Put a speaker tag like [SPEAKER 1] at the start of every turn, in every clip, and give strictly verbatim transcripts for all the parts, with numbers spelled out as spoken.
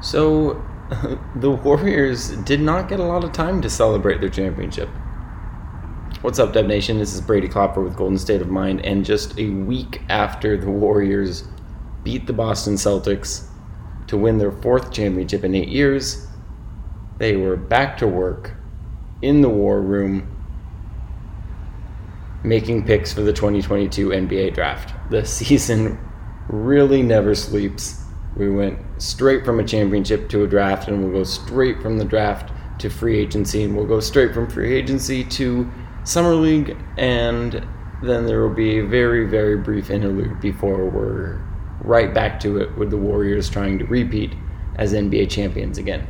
[SPEAKER 1] So, the Warriors did not get a lot of time to celebrate their championship. What's up, Dev Nation? This is Brady Klopper with Golden State of Mind, and just a week after the Warriors beat the Boston Celtics to win their fourth championship in eight years, they were back to work in the war room making picks for the twenty twenty-two N B A draft. The season really never sleeps. We went straight from a championship to a draft, and we'll go straight from the draft to free agency, and we'll go straight from free agency to Summer League, and then there will be a very, very brief interlude before we're right back to it with the Warriors trying to repeat as N B A champions again.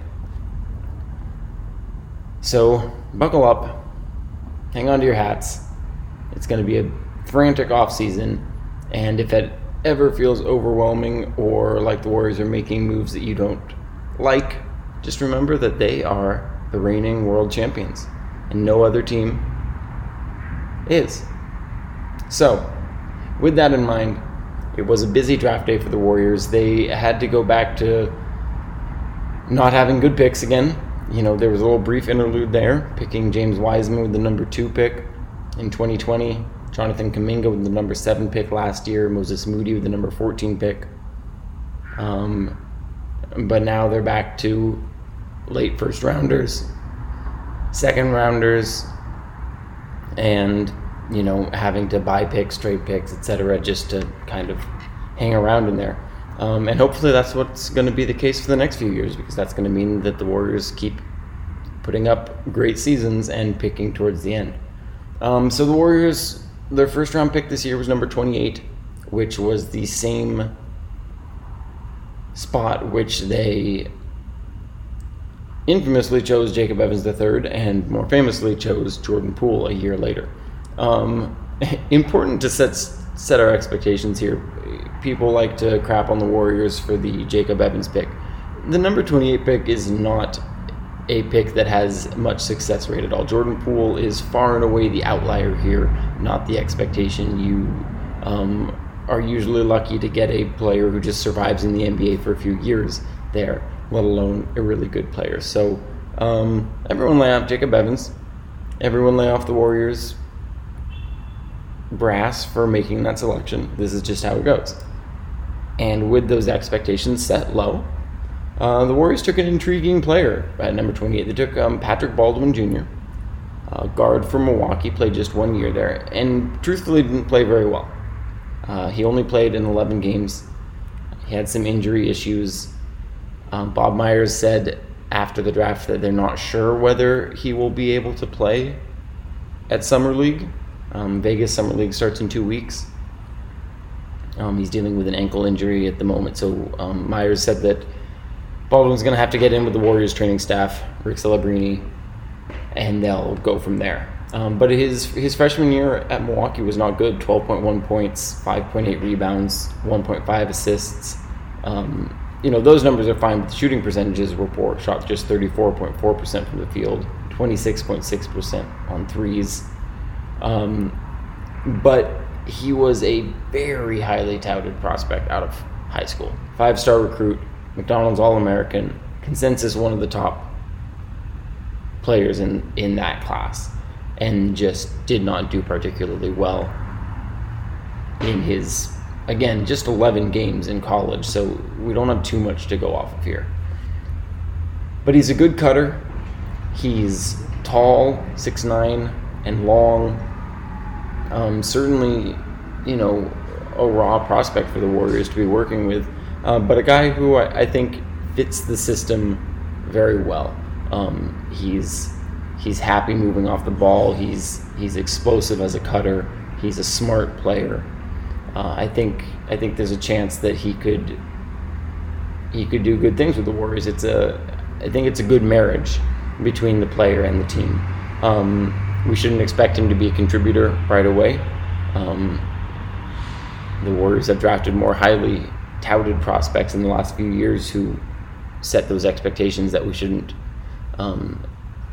[SPEAKER 1] So, buckle up, hang on to your hats. It's going to be a frantic offseason, and if it ever feels overwhelming or like the Warriors are making moves that you don't like, just remember that they are the reigning world champions, and no other team is. So, with that in mind, it was a busy draft day for the Warriors. They had to go back to not having good picks again. You know, there was a little brief interlude there, picking James Wiseman with the number two pick in twenty twenty, Jonathan Kuminga with the number seven pick last year, Moses Moody with the number fourteen pick. Um, but now they're back to late first rounders, second rounders, and, you know, having to buy picks, trade picks, et cetera, just to kind of hang around in there. Um, and hopefully that's what's going to be the case for the next few years, because that's going to mean that the Warriors keep putting up great seasons and picking towards the end. Um, so the Warriors, their first round pick this year was number twenty-eight, which was the same spot which they infamously chose Jacob Evans the third, and more famously chose Jordan Poole a year later. Um, important to set set our expectations here. People like to crap on the Warriors for the Jacob Evans pick. The number twenty-eight pick is not a pick that has much success rate at all. Jordan Poole is far and away the outlier here, not the expectation. You um, are usually lucky to get a player who just survives in the N B A for a few years there, let alone a really good player. So um, everyone lay off Jacob Evans. Everyone lay off the Warriors brass for making that selection. This is just how it goes. And with those expectations set low, uh, the Warriors took an intriguing player at number twenty-eight. They took um, Patrick Baldwin Junior, uh, guard from Milwaukee, played just one year there, and truthfully didn't play very well. Uh, he only played in eleven games. He had some injury issues. Um, Bob Myers said after the draft that they're not sure whether he will be able to play at Summer League. Um, Vegas Summer League starts in two weeks. Um, he's dealing with an ankle injury at the moment, so um, Myers said that Baldwin's going to have to get in with the Warriors training staff, Rick Celebrini, and they'll go from there. Um, but his his freshman year at Milwaukee was not good. twelve point one points, five point eight rebounds, one point five assists. Um, you know, those numbers are fine, but the shooting percentages were poor. Shot just thirty-four point four percent from the field, twenty-six point six percent on threes. Um, but he was a very highly touted prospect out of high school. Five-star recruit, McDonald's All-American, consensus one of the top players in, in that class, and just did not do particularly well in his, again, just eleven games in college, so we don't have too much to go off of here. But he's a good cutter. He's tall, six nine, and long. Um, certainly, you know, a raw prospect for the Warriors to be working with, uh, but a guy who I, I think fits the system very well. Um, he's he's happy moving off the ball. He's he's explosive as a cutter. He's a smart player. Uh, I think I think there's a chance that he could he could do good things with the Warriors. It's a I think it's a good marriage between the player and the team. Um, we shouldn't expect him to be a contributor right away. Um, the Warriors have drafted more highly touted prospects in the last few years who set those expectations that we shouldn't um,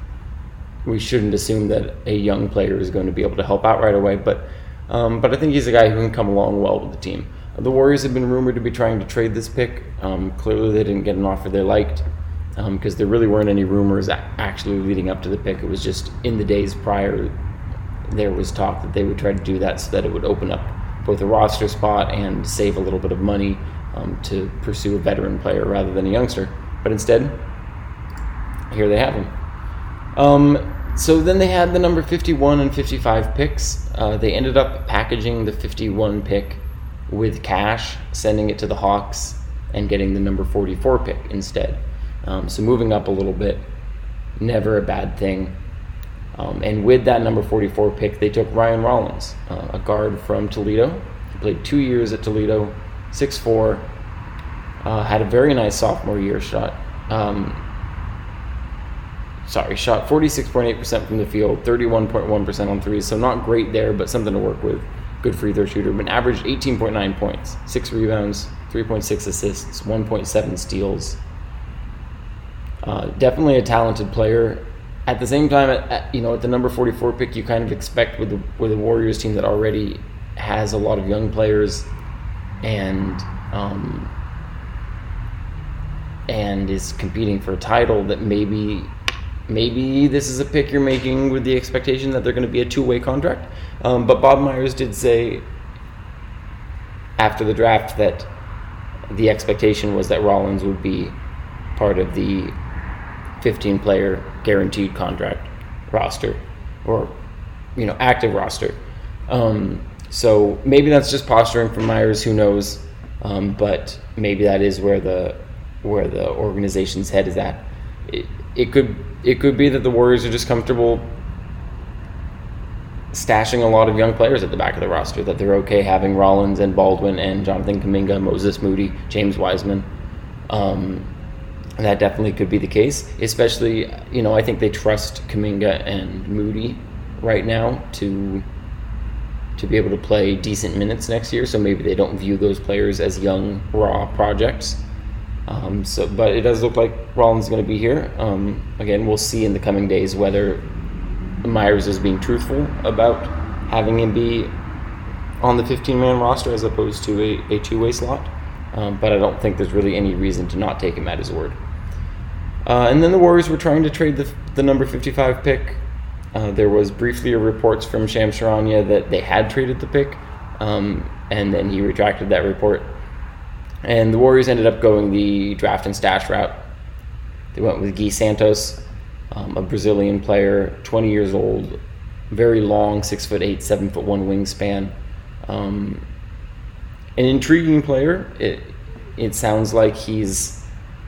[SPEAKER 1] we shouldn't assume that a young player is going to be able to help out right away. But um, but I think he's a guy who can come along well with the team. The Warriors have been rumored to be trying to trade this pick. Um, clearly, they didn't get an offer they liked because um, there really weren't any rumors actually leading up to the pick. It was just in the days prior, there was talk that they would try to do that so that it would open up both a roster spot and save a little bit of money um, to pursue a veteran player rather than a youngster. But instead, here they have him. Um, so then they had the number fifty-one and fifty-five picks. Uh, they ended up packaging the fifty-one pick with cash, sending it to the Hawks, and getting the number forty-four pick instead. Um, so moving up a little bit, never a bad thing. Um, and with that number forty-four pick, they took Ryan Rollins, uh, a guard from Toledo. He played two years at Toledo, six foot four, uh, had a very nice sophomore year shot. Um, sorry, shot forty-six point eight percent from the field, thirty-one point one percent on threes, so not great there, but something to work with. Good free throw shooter, but averaged eighteen point nine points, six rebounds, three point six assists, one point seven steals. Uh, definitely a talented player. At the same time, at, at, you know, at the number forty-four pick, you kind of expect with the with a Warriors team that already has a lot of young players, and um, and is competing for a title, that maybe maybe this is a pick you're making with the expectation that they're going to be a two-way contract. Um, but Bob Myers did say after the draft that the expectation was that Rollins would be part of the fifteen-player guaranteed contract roster, or you know, active roster. Um, so maybe that's just posturing from Myers. Who knows? Um, but maybe that is where the where the organization's head is at. It, it could it could be that the Warriors are just comfortable stashing a lot of young players at the back of the roster. That they're okay having Rollins and Baldwin and Jonathan Kuminga, Moses Moody, James Wiseman. Um, That definitely could be the case, especially, you know, I think they trust Kuminga and Moody right now to to be able to play decent minutes next year, so maybe they don't view those players as young, raw projects. Um, so, but it does look like Rollins is going to be here. Um, again, we'll see in the coming days whether Myers is being truthful about having him be on the fifteen-man roster as opposed to a, a two-way slot, um, but I don't think there's really any reason to not take him at his word. Uh, and then the Warriors were trying to trade the, the number fifty-five pick. Uh, there was briefly reports from Shams Charania that they had traded the pick, um, and then he retracted that report. And the Warriors ended up going the draft and stash route. They went with Gui Santos, um, a Brazilian player, twenty years old, very long, six foot eight, seven foot one wingspan. Um, an intriguing player. It it sounds like he's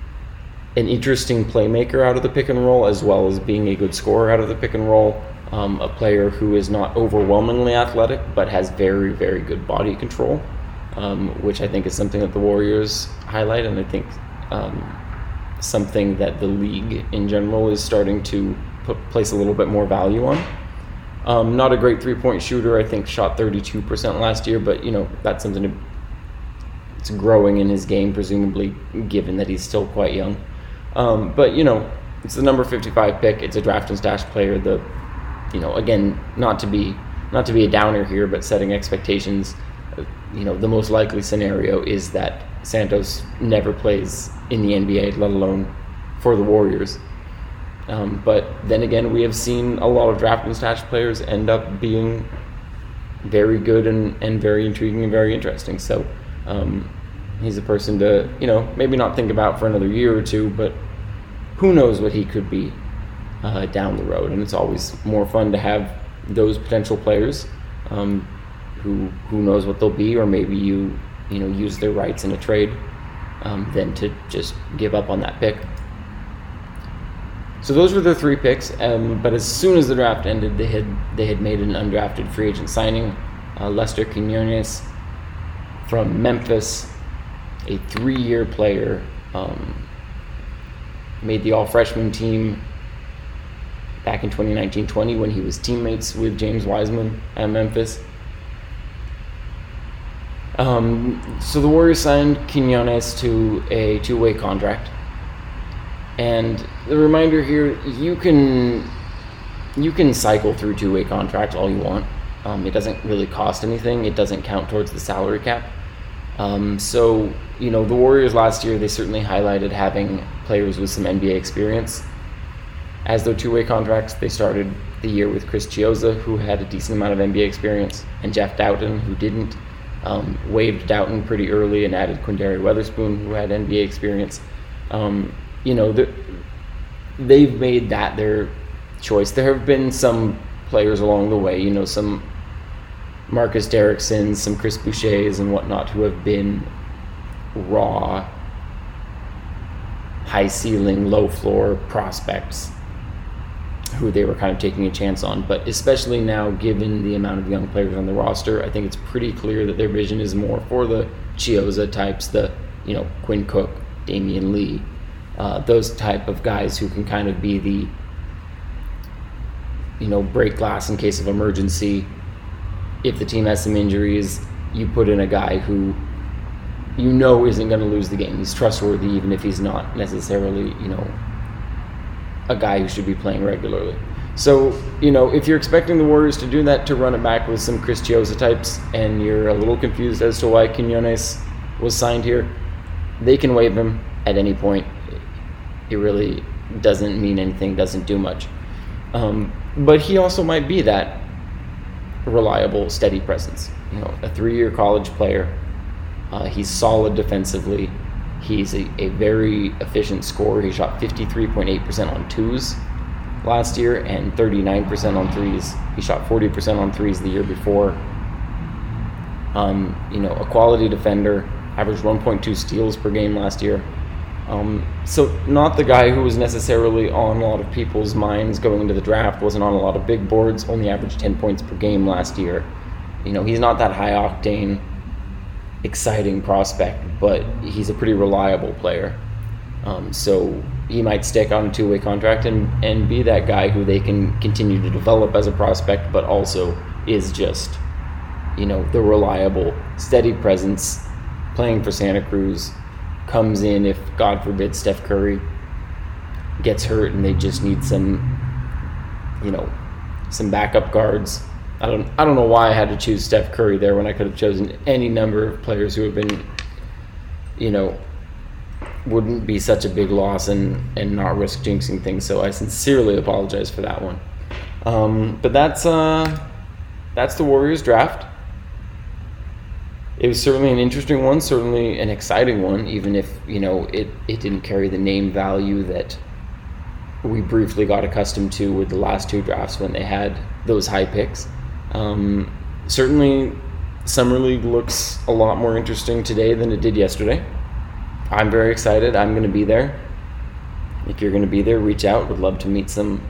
[SPEAKER 1] an interesting playmaker out of the pick and roll, as well as being a good scorer out of the pick and roll. Um, a player who is not overwhelmingly athletic, but has very, very good body control, um, which I think is something that the Warriors highlight, and I think um, something that the league in general is starting to put, place a little bit more value on. Um, not a great three-point shooter. I think shot thirty-two percent last year, but you know, that's something to, it's growing in his game, presumably, given that he's still quite young. Um, but, you know, it's the number fifty-five pick. It's a draft and stash player. The, you know, again, not to be not to be a downer here, but setting expectations, uh, you know, the most likely scenario is that Santos never plays in the N B A, let alone for the Warriors. Um, but then again, we have seen a lot of draft and stash players end up being very good and, and very intriguing and very interesting. So, um, he's a person to, you know, maybe not think about for another year or two, but who knows what he could be uh, down the road. And it's always more fun to have those potential players um, who who knows what they'll be, or maybe you you know use their rights in a trade um, than to just give up on that pick. So those were the three picks. Um, but as soon as the draft ended, they had they had made an undrafted free agent signing, uh, Lester Quinones from Memphis. A three-year player, um, made the all-freshman team back in twenty nineteen twenty when he was teammates with James Wiseman at Memphis. Um, so the Warriors signed Quinones to a two-way contract. And the reminder here, you can you can cycle through two-way contracts all you want. Um, it doesn't really cost anything. It doesn't count towards the salary cap. Um, so, you know, the Warriors last year, they certainly highlighted having players with some N B A experience. As their two-way contracts, they started the year with Chris Chiozza, who had a decent amount of N B A experience, and Jeff Doughton, who didn't. Um, waived Doughton pretty early and added Quindary Weatherspoon, who had N B A experience. Um, you know, the, they've made that their choice. There have been some players along the way, you know, some Marcus Derricksons, some Chris Bouchers and whatnot, who have been raw, high ceiling, low floor prospects who they were kind of taking a chance on. But especially now, given the amount of young players on the roster, I think it's pretty clear that their vision is more for the Chiozza types, the, you know, Quinn Cook, Damian Lee, uh, those type of guys who can kind of be the, you know, break glass in case of emergency. If the team has some injuries, you put in a guy who you know isn't going to lose the game. He's trustworthy, even if he's not necessarily, you know, a guy who should be playing regularly. So, you know, if you're expecting the Warriors to do that, to run it back with some Chris Chiozza types, and you're a little confused as to why Quinones was signed here, they can waive him at any point. It really doesn't mean anything, doesn't do much. Um, but he also might be that reliable, steady presence. You know, a three-year college player. Uh, he's solid defensively. He's a, a very efficient scorer. He shot fifty-three point eight percent on twos last year and thirty-nine percent on threes. He shot forty percent on threes the year before. Um, you know, a quality defender, averaged one point two steals per game last year. Um, so not the guy who was necessarily on a lot of people's minds going into the draft, wasn't on a lot of big boards, only averaged ten points per game last year. You know, he's not that high octane, exciting prospect, but he's a pretty reliable player. Um, so he might stick on a two-way contract and, and be that guy who they can continue to develop as a prospect, but also is just, you know, the reliable, steady presence, playing for Santa Cruz, comes in if, God forbid, Steph Curry gets hurt and they just need some, you know, some backup guards. I don't I don't know why I had to choose Steph Curry there when I could have chosen any number of players who have been, you know, wouldn't be such a big loss and, and not risk jinxing things. So I sincerely apologize for that one. Um, but that's uh, that's the Warriors draft. It was certainly an interesting one, certainly an exciting one, even if, you know, it, it didn't carry the name value that we briefly got accustomed to with the last two drafts when they had those high picks. Um, certainly, Summer League looks a lot more interesting today than it did yesterday. I'm very excited. I'm going to be there. If you're going to be there, reach out. Would love to meet some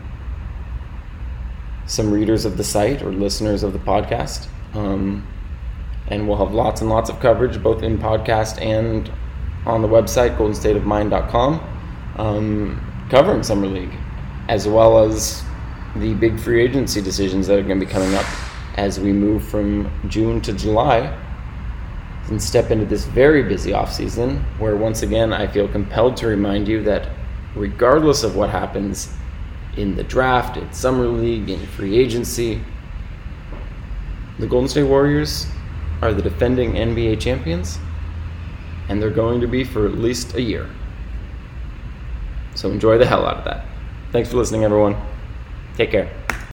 [SPEAKER 1] some readers of the site or listeners of the podcast. Um, and we'll have lots and lots of coverage, both in podcast and on the website, golden state of mind dot com, um, covering Summer League, as well as the big free agency decisions that are going to be coming up as we move from June to July and step into this very busy offseason, where once again I feel compelled to remind you that regardless of what happens in the draft, in Summer League, in free agency, the Golden State Warriors are the defending N B A champions, and they're going to be for at least a year. So enjoy the hell out of that. Thanks for listening, everyone. Take care.